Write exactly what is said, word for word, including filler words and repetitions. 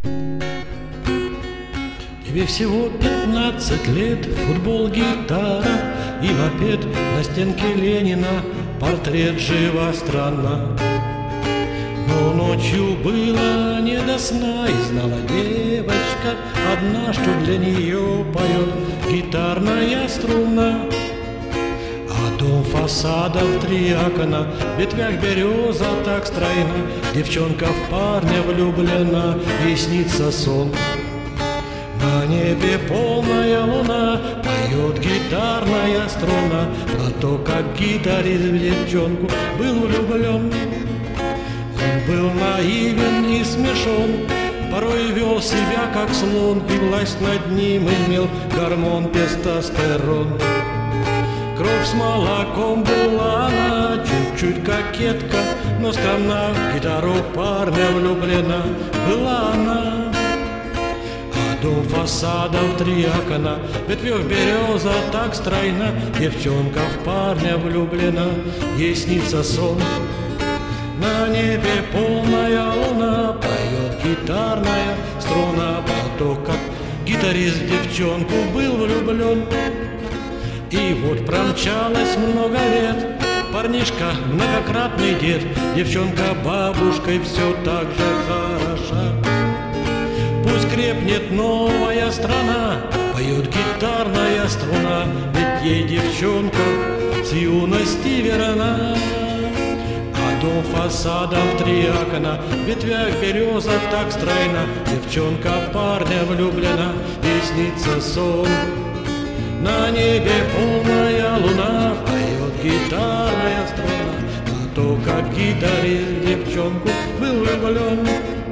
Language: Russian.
Тебе всего пятнадцать лет, футбол, гитара и мопед, на стенке Ленина портрет, жива страна. Но ночью было не до сна, и знала девочка одна, что для нее поет гитарная струна. А дом фасадов три окна, в ветвях береза так стройна, девчонка в парня влюблена, ей снится сон. На небе полная луна, поет гитарная струна про то, как гитарист в девчонку был влюблен. Он был наивен и смешон, порой вел себя как слон, и власть над ним имел гормон тестостерон. Кровь с молоком была она, чуть-чуть кокетка, но скромна, в гитару парня влюблена была она. Дом фасадов три окна, в ветвях береза так стройна, девчонка в парня влюблена, ей снится сон. На небе полная луна, поет гитарная струна про то, как гитарист в девчонку был влюблен. И вот промчалось много лет, парнишка многократный дед, девчонка бабушкой все так же хороша. Пусть крепнет новая страна, поет гитарная струна, ведь ей девчонка с юности верна. А дом фасадом три окна, в ветвях береза так стройна, девчонка парня влюблена, ей снится сон. На небе полная луна, поет гитарная струна про то, как гитарист в девчонку был влюблен.